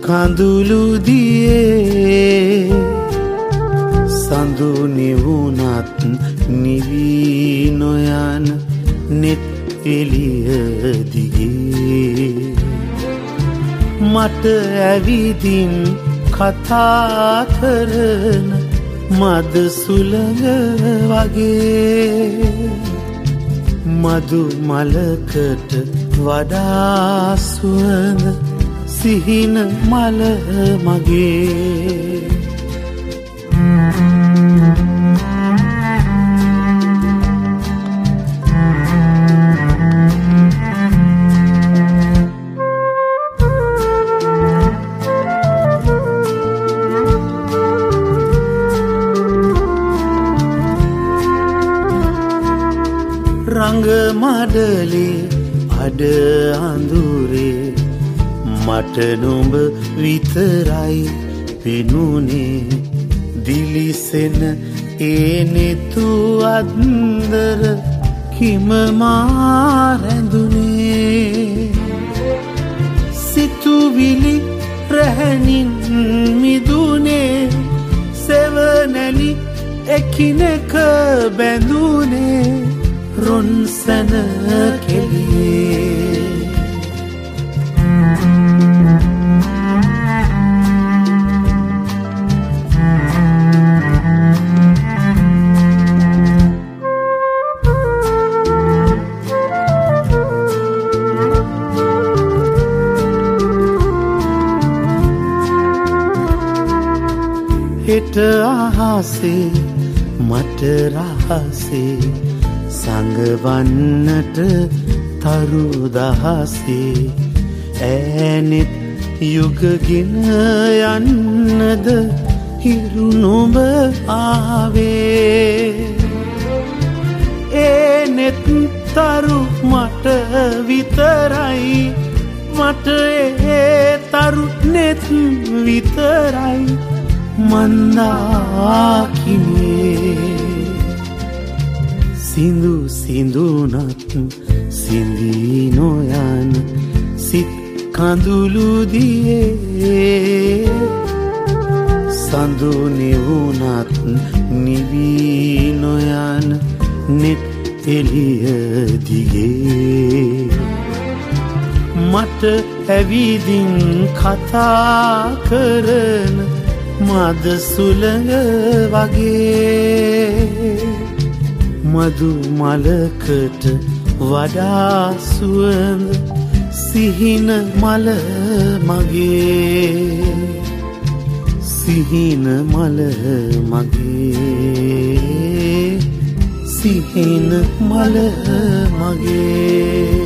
කඳුළු දියේ සඳු නිවුනත් නිවී නොයන නෙත් එළිය දිගේ මට ඇවිදින් කතා කරන මද සුළඟ වගේ මදු මලකට වඩා සුවඳ සිහින මල මගේ රංග මඩලේ අඩ අඳුරේ මට නුඹ විතරයි පෙනුනේ දිලිසෙන ඒ නෙතු අන්දර කිම මා රැඳුනේ සිතුවිලි රැහැනින් මිදුනේ සෙවනැලි එකිනෙක බැඳුනේ රොන්සන කෙලියේ හෙට අහසේ මට රහසේ සඟවන්නට තරු දහසේ ඈනෙත් යුගගෙන යන්නද හිරු නොඹ ආවේ ඒ නෙත් තරු මට විතරයි මට ඒ තරු නෙත් විතරයි මන්දාකිනේ සිඳු සිඳුනත් සිඳී නොයන සිත් කඳුළු දියේ සඳු නිවුනත් නිවී නොයන නෙත් එළිය දිගේ මට ඇවිදින් කතා කරන මද සුළඟ වගේ මදු මලකට වඩා සුවඳ සිහින මල මගේ සිහින මල මගේ සිහින මල මගේ